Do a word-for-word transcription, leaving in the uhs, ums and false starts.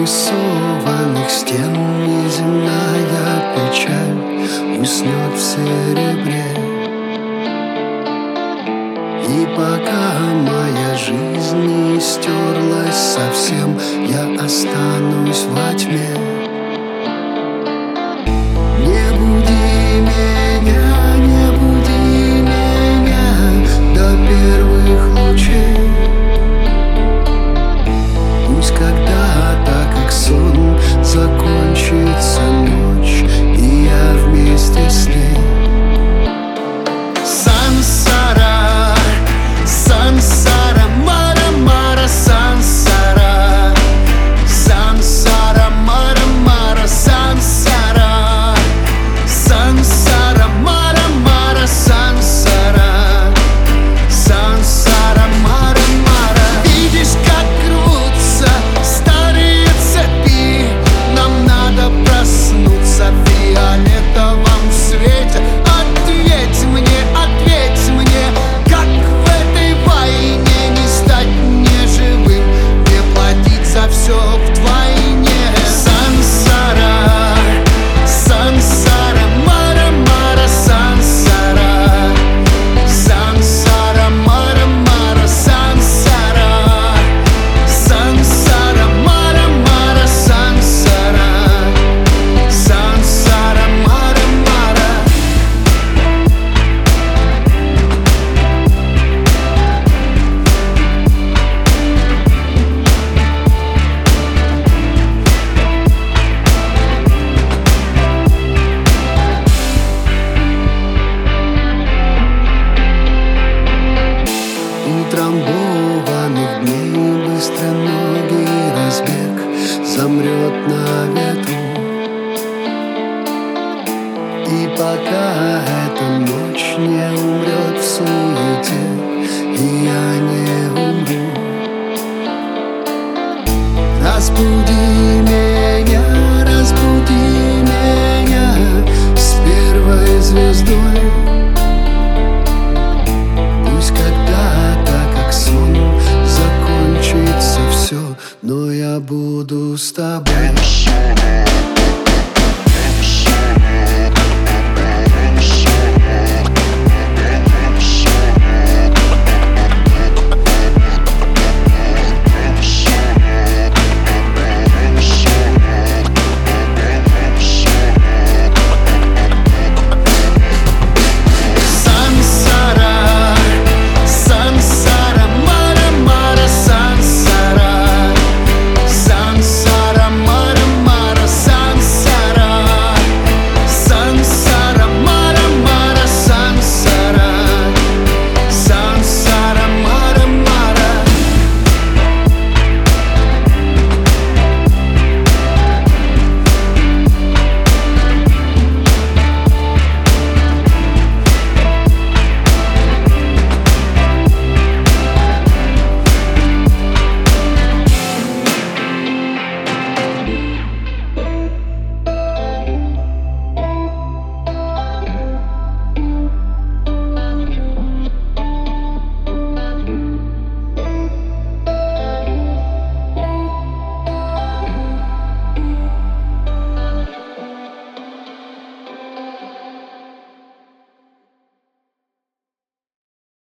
нарисованных стен неземная печаль уснет в серебре. И пока моя жизнь не стерлась совсем, я останусь во тьме. Не буди меня, не буди меня до первых лучей. Пусть когда-то, как сон, закончится ночь, и я вместе с ней. Сансара, сансара, мара, мара, сансара. Сансара, мара, мара, сансара. Сансара, мара, мара, сансара. Сансара, мара, мара. Видишь, как крутся старые цепи. Нам надо проснуться в фиолетовом свете. Ответь мне, ответь мне, как в этой войне не стать неживым, не платить за все вдвойне. Сансара, сансара, мара, мара, сансара. Сансара, мара, мара, сансара. Сансара, мара, мара, сансара. Сансара, мара, мара. Утрамбованных дней быстроногий разбег замрет на ветру. И пока эта ночь не умрет в суете, и я не умру. Разбуди